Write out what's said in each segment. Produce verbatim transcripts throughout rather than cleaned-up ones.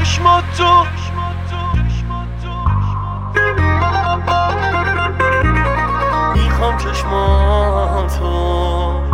چشماتو میخوام چشماتو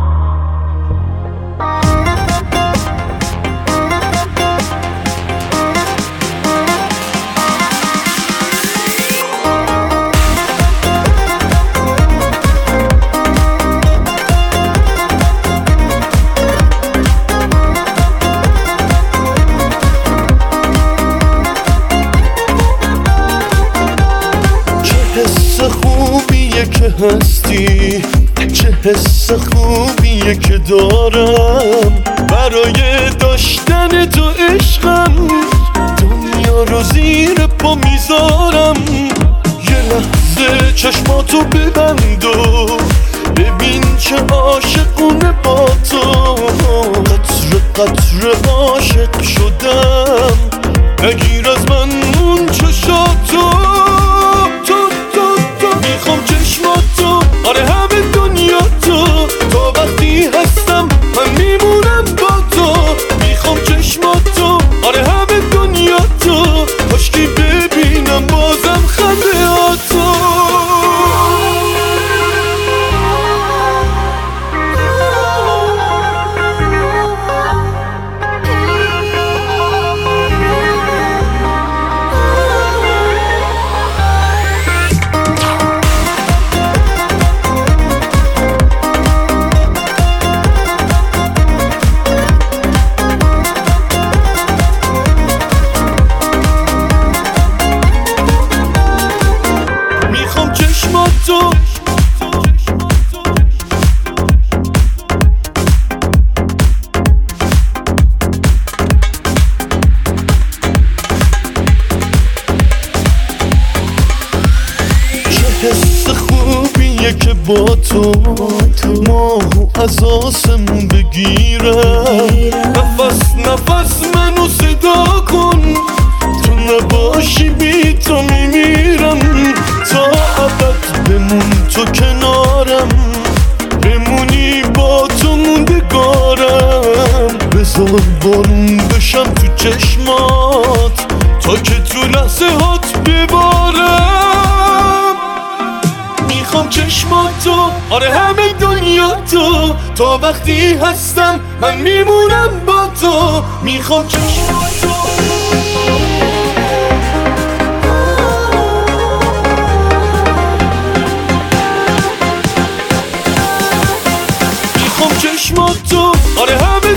خوبیه که هستی، چه حس خوبیه که دارم برای داشتن تو عشقم، دنیا رو زیر پا میذارم. یه لحظه چشماتو ببند و ببین چه عاشقونه با تو، قطره قطره عاشق شدم، نگیر از من اون چشاتو. میخوام چشماتو، آره همه دنیا تو، تا وقتی هستم من میمونم با تو. میخوام چشماتو، آره همه دنیا تو، کاشکی ببینم بازم خنده هاتو. تو چه حس خوبیه که با تو ماهو از آسمون بگیرم، نفس نفس منو صدا کن، تو نباشی بی تو میمیرم. تا ابد بمون تو کنارم، بمونی با تو موندگارم، بذار بارون بشم تو چشمات تا که تو لحظه هات ببارم. میخوام چشماتو، آره همه دنیا تو، تا وقتی هستم من میمونم با تو. میخوام چشماتو، چشماتو، آره همه